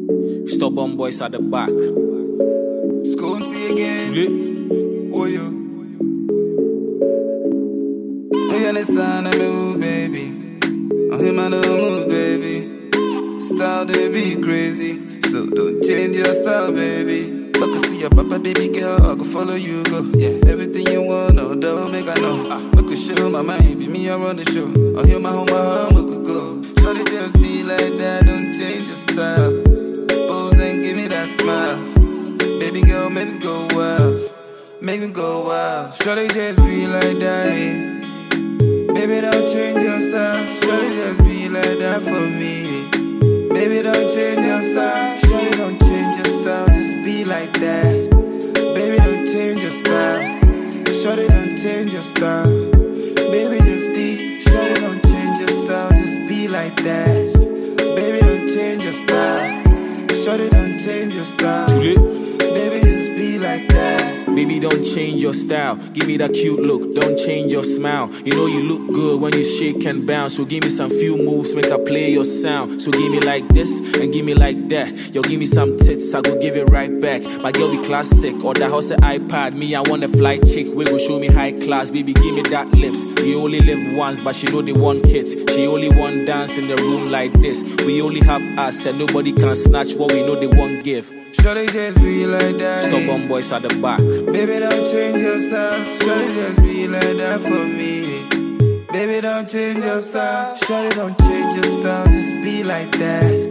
Stubborn boys at the back. Scooty again. Oh, yo. Hey, on the sun, I'm a move, baby. On him, I don't move, baby. Style, they be crazy. So don't change your style, baby. I can see your papa, baby girl. I can follow you, go. Yeah. Everything you want, no, don't make I know. I could show my mind, be me, I run the show. I hear my home, we could go. Shorty just be like that, don't change your style. Pose and give me that smile. Baby girl, make me go wild. Make me go wild. Shorty just be like that, hey. Baby, don't change your style. Shorty just be like that for me. Baby, don't change your style. Shorty, don't change your style. Just be like that. Baby, don't change your style. Shorty, don't change your style. Baby, just be. Shorty, don't change your style. Just be like that. Baby, don't change your style. Shorty, don't change your style. Baby, just be like that. Baby, don't change your style. Give me that cute look, don't change your smile. You know you look good when you shake and bounce. So give me some few moves, make I play your sound. So give me like this and give me like that. Yo, give me some tits, I go give it right back. My girl be classic, or the house at iPad. Me, I want a fly chick, we go show me high class. Baby, give me that lips. You only live once, but she know they want kids. She only want dance in the room like this. We only have us and nobody can snatch what we know they won't give. Shorty just be like that. Stubborn boys at the back. Baby, don't change your style. Shorty just be like that for me. Baby, don't change your style. Shorty, don't change your style. Just be like that.